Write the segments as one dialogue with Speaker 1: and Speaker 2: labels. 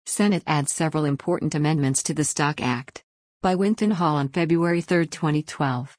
Speaker 1: Senate adds several important amendments to the Stock Act. By Winton Hall on February 3, 2012.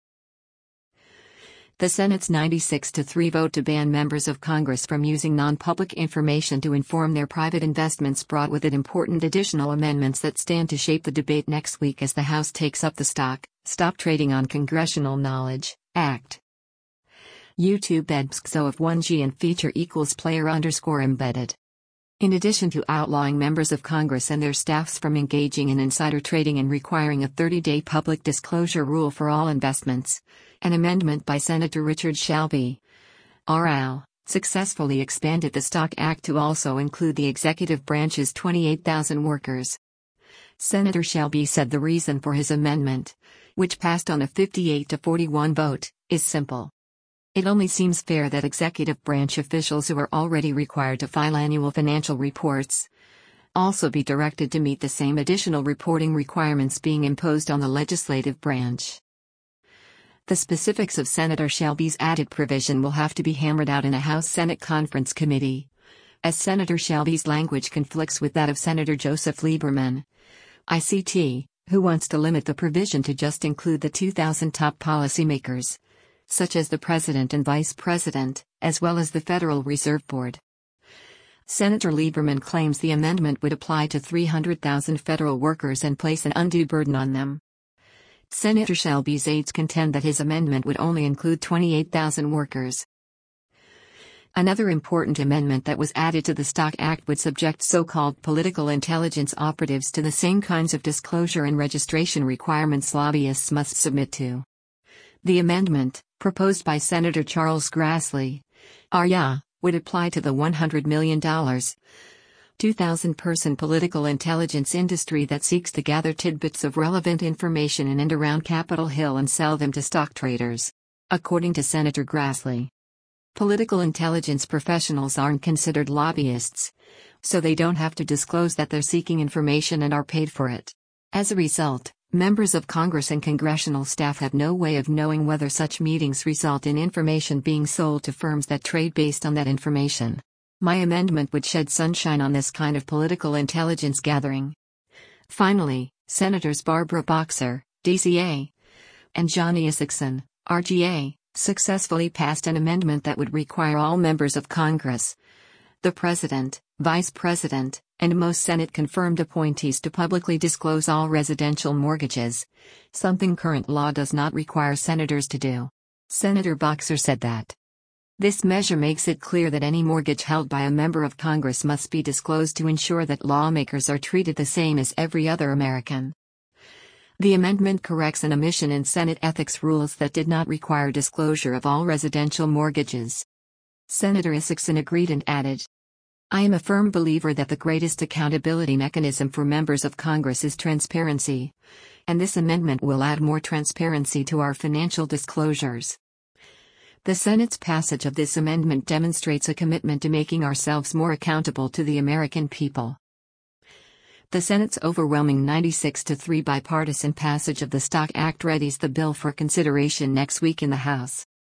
Speaker 1: The Senate's 96-3 vote to ban members of Congress from using non-public information to inform their private investments brought with it important additional amendments that stand to shape the debate next week as the House takes up the Stop Trading on Congressional Knowledge Act. YouTube EBSCO of 1G and feature equals player_embedded. In addition to outlawing members of Congress and their staffs from engaging in insider trading and requiring a 30-day public disclosure rule for all investments, an amendment by Senator Richard Shelby, R.L., successfully expanded the Stock Act to also include the executive branch's 28,000 workers. Senator Shelby said the reason for his amendment, which passed on a 58-41 vote, is simple. It only seems fair that executive branch officials who are already required to file annual financial reports also be directed to meet the same additional reporting requirements being imposed on the legislative branch. The specifics of Senator Shelby's added provision will have to be hammered out in a House-Senate Conference Committee, as Senator Shelby's language conflicts with that of Senator Joseph Lieberman, ICT, who wants to limit the provision to just include the 2,000 top policymakers, such as the President and Vice President, as well as the Federal Reserve Board. Senator Lieberman claims the amendment would apply to 300,000 federal workers and place an undue burden on them. Senator Shelby's aides contend that his amendment would only include 28,000 workers. Another important amendment that was added to the Stock Act would subject so-called political intelligence operatives to the same kinds of disclosure and registration requirements lobbyists must submit to. The amendment, proposed by Senator Charles Grassley, R.Ya., would apply to the $100 million, 2,000-person political intelligence industry that seeks to gather tidbits of relevant information in and around Capitol Hill and sell them to stock traders. According to Senator Grassley, political intelligence professionals aren't considered lobbyists, so they don't have to disclose that they're seeking information and are paid for it. As a result, members of Congress and congressional staff have no way of knowing whether such meetings result in information being sold to firms that trade based on that information. My amendment would shed sunshine on this kind of political intelligence gathering. Finally, Senators Barbara Boxer, DCA, and Johnny Isakson, RGA, successfully passed an amendment that would require all members of Congress, the President, Vice President, and most Senate-confirmed appointees to publicly disclose all residential mortgages, something current law does not require senators to do. Senator Boxer said that this measure makes it clear that any mortgage held by a member of Congress must be disclosed to ensure that lawmakers are treated the same as every other American. The amendment corrects an omission in Senate ethics rules that did not require disclosure of all residential mortgages. Senator Isakson agreed and added, "I am a firm believer that the greatest accountability mechanism for members of Congress is transparency, and this amendment will add more transparency to our financial disclosures." The Senate's passage of this amendment demonstrates a commitment to making ourselves more accountable to the American people. The Senate's overwhelming 96-3 bipartisan passage of the Stock Act readies the bill for consideration next week in the House.